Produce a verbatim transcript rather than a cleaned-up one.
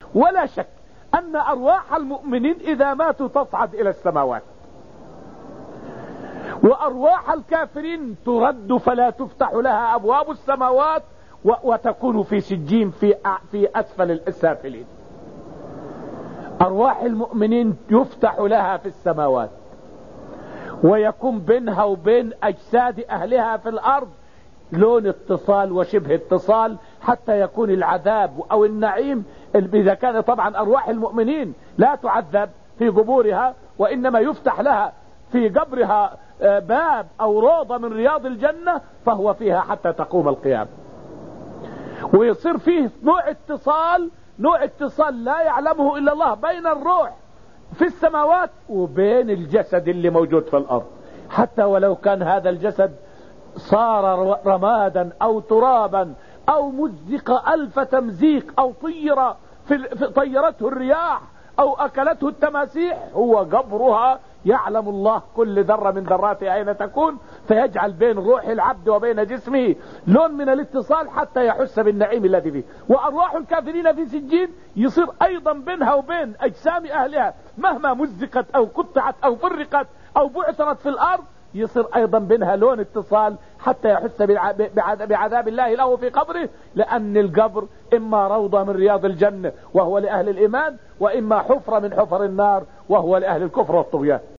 ولا شك أن أرواح المؤمنين إذا ماتوا تصعد إلى السماوات، وأرواح الكافرين ترد فلا تفتح لها أبواب السماوات وتكون في سجين في في أسفل السافلين. أرواح المؤمنين يفتح لها في السماوات، ويكون بينها وبين أجساد أهلها في الأرض لون اتصال وشبه اتصال، حتى يكون العذاب أو النعيم. إذا كان طبعا أرواح المؤمنين لا تعذب في قبورها، وإنما يفتح لها في قبرها باب أو روضة من رياض الجنة، فهو فيها حتى تقوم القيامة. ويصير فيه نوع اتصال نوع اتصال لا يعلمه إلا الله بين الروح في السماوات وبين الجسد اللي موجود في الأرض، حتى ولو كان هذا الجسد صار رمادا أو ترابا أو مزق ألف تمزيق أو طير في طيرته الرياح أو أكلته التماسيح، هو قبرها يعلم الله كل ذرة من ذراتها أين تكون، فيجعل بين روح العبد وبين جسمه لون من الاتصال حتى يحس بالنعيم الذي فيه. وأرواح الكافرين في سجين يصير أيضا بينها وبين أجسام أهلها مهما مزقت أو قطعت أو فرقت أو بعثرت في الأرض، يصير أيضا بينها لون اتصال حتى يحس بعذاب الله له في قبره، لأن القبر إما روضة من رياض الجنة وهو لأهل الإيمان، وإما حفرة من حفر النار وهو لأهل الكفر والطغيان.